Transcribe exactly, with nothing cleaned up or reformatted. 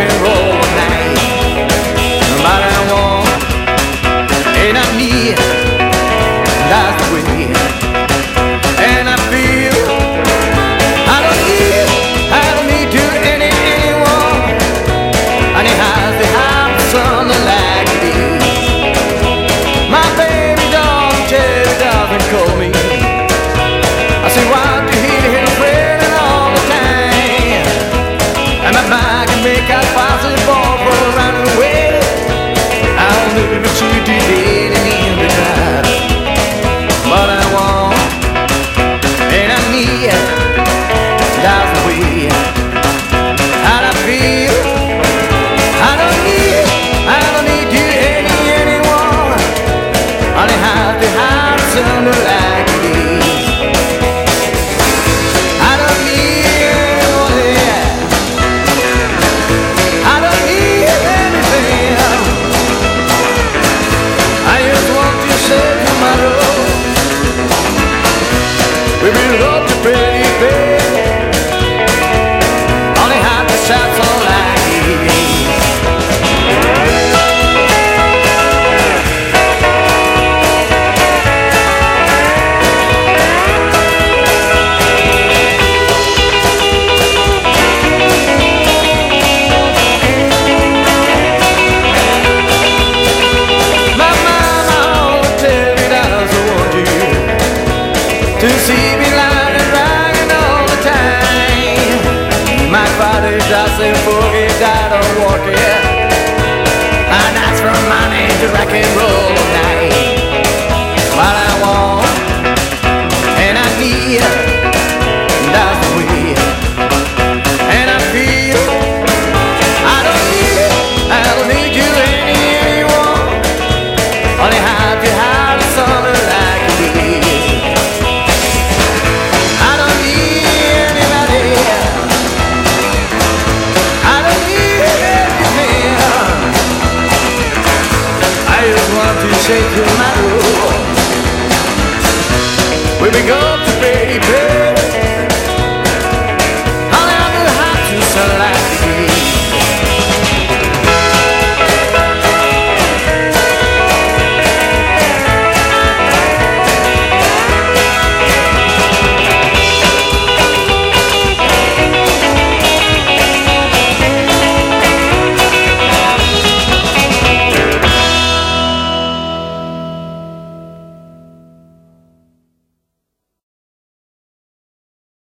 and roll night. But I want and I need, that's the way. And I feel I don't need, I don't need to any anyone. And it has the house on the like this. My baby doll, Cherry doesn't call me. I say why do you hear him wailing all the time? And my mind can make out possible for running away. I'll never cheat you dead in the crowd. But I want and I need, that's the way. And I feel I don't need, I don't need you any anyone. Only have to have something like this. I don't need anyone, yeah. I don't need anything. I just want to say tomorrow we will love to pretty baby. Only have to shout so like this. My mama always tell me that I want you to see me lying and riding all the time. My father doesn't forget that I walk it, and that's from money to rock and roll night. But I want and I need, that's the way. And I feel I don't need, I don't need you any anyone. Only have to have something like this. I don't need anybody. I don't need anything. I just want to say tomorrow we will go to baby.